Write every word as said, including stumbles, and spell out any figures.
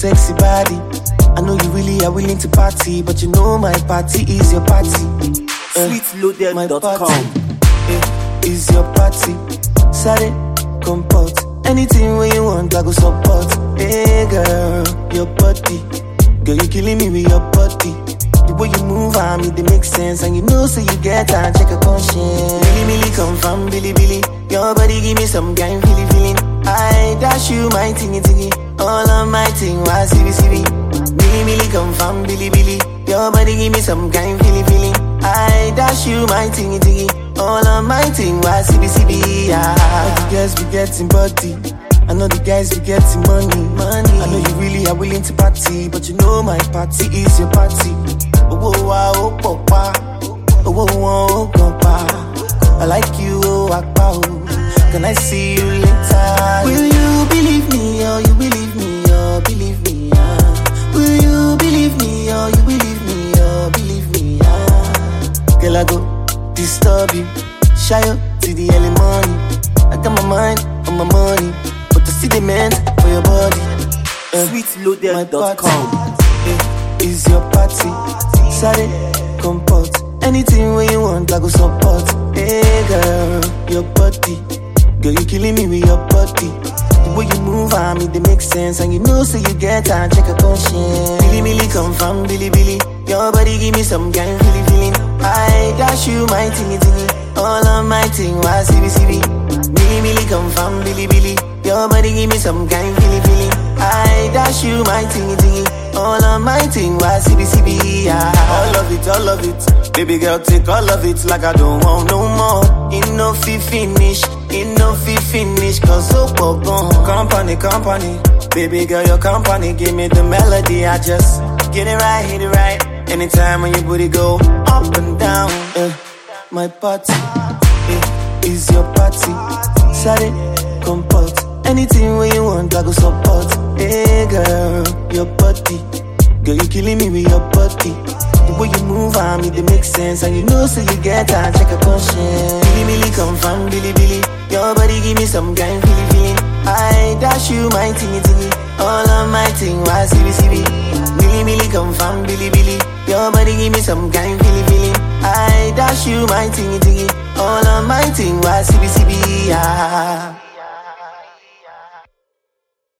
sexy body. I know you really are willing to party, but you know my party is your party. Uh, sweet loaded dot com uh, is your party. Sorry, comport. Anything when you want, I go support. Hey girl, your body. Girl, you killing me with your body. The way you move on me, they make sense. And you know, so you get and check a conscience. Billy, Billy, come from Billy, Billy. Your body give me some kind feeling, feeling. I dash you my tingy, tingy. All of my ting, why, C B, C B. Billy, Billy, come from Billy, Billy. Your body give me some kind feeling, feeling. I dash you my tingy, tingy. All of my ting, why, C B, C B. Yeah. The girls be getting body. I know the guys be getting money, money. I know you really are willing to party, but you know my party is your party. Oh, oh, oh, oh, oh, oh, oh, oh, oh, I like you, oh, akpa, oh. Can I see you later? Will you believe me, or you believe me, or believe me, ah? Will you believe me, or you believe me, or believe me, ah? Girl, I go disturb you, shy up to the early morning. I got my mind on my money, but to see the man for your body. Uh, sweet loaded dot com uh, is your party. Sorry, comport. Anything when you want, I go support. Hey girl, your body. Girl, you killing me with your body. The way you move on me, they make sense. And you know, so you get and check a conscience. Billy, Billy, come from Billy, Billy. Your body give me some kind feeling, feeling. I dash you my tingy, tingy. All of my ting, why, C B, C B. Billy, Billy, come from Billy, Billy. Your body give me some kind feeling, feeling. I dash you my tingy, tingy. All of my ting, why, C B, C B, yeah. All of it, all of it. Baby girl, take all of it like I don't want no more. It no fi finish, it no fi finish. Cause so gone. Company, company. Baby girl, your company, give me the melody. I just get it right, hit it right. Anytime when your booty go up and down. Uh, my party, uh, is your party. Sorry, comport. Anything when you want, I go support. Hey girl, your body. Girl, you killing me with your body. The way you move on me, they make sense. And you know, so you get and check a conscience. Billy, Billy, come from Billy, Billy. Your body give me some kind feeling, feeling. I dash you my tingy, tingy. All of my ting, why, C B, C B. Billy, Billy, come from Billy, Billy. Your body give me some kind feeling, feeling. I dash you my tingy, tingy. All of my ting, why, C B, C B, yeah.